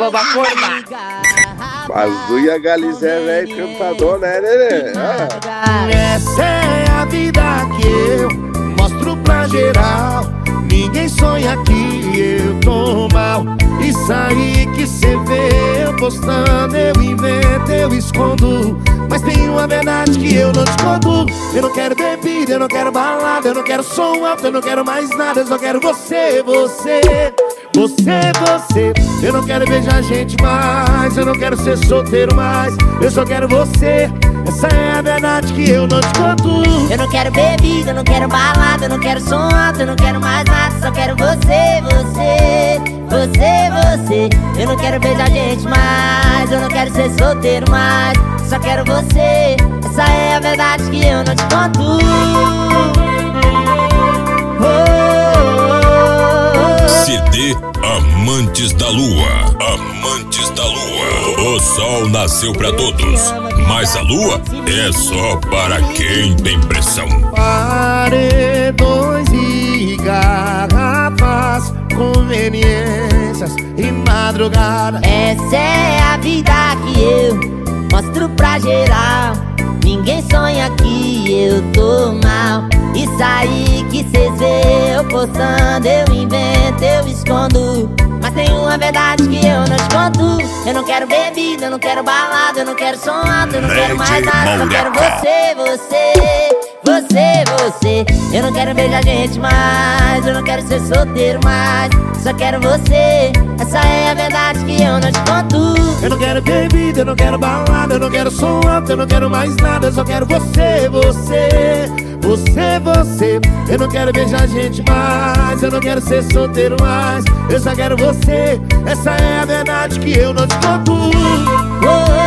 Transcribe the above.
vamos acordar. Bazu e a Galiza é velho cantador, né, Nenê? Essa é a vida que eu mostro pra geral. Ninguém sonha que eu tô mal. Isso aí que cê vê eu postando, eu invento, eu escondo. Mas tem uma verdade que eu não te conto. Eu não quero bebida, eu não quero balada, eu não quero som alto, eu não quero mais nada. Eu só quero você, você, você, você. Eu não quero beijar gente mais, eu não quero ser solteiro mais. Eu só quero você, essa é a verdade que eu não te conto. Eu não quero bebida, eu não quero balada, eu não quero som alto, eu não quero mais nada. Só quero você, você, você, você. Eu não quero beijar gente mais, eu não quero ser solteiro mais. Só quero você, essa é a verdade que eu não te conto. CD Amantes da Lua. Amantes da Lua. O sol nasceu pra todos, mas a lua é só para quem tem pressão. Paredões e garrafas, conveniências e madrugada. Essa é a vida que eu mostro pra geral. Ninguém sonha que eu tô mal. Isso aí que cês vê eu postando, eu invento, eu escondo. Mas tem uma verdade que eu não te conto. Eu não quero bebida, eu não quero balada, eu não quero som alto, eu não quero mais nada. Só quero você, você, você, você. Eu não quero beijar gente mais, eu não quero ser solteiro mais. Só quero você, essa é a verdade que eu não te conto. Eu não quero bebida, eu não quero balada, eu não quero som alto, eu não quero mais nada. Eu só quero você, você, você, você. Eu não quero beijar gente mais, eu não quero ser solteiro mais. Eu só quero você, essa é a verdade que eu não te conto.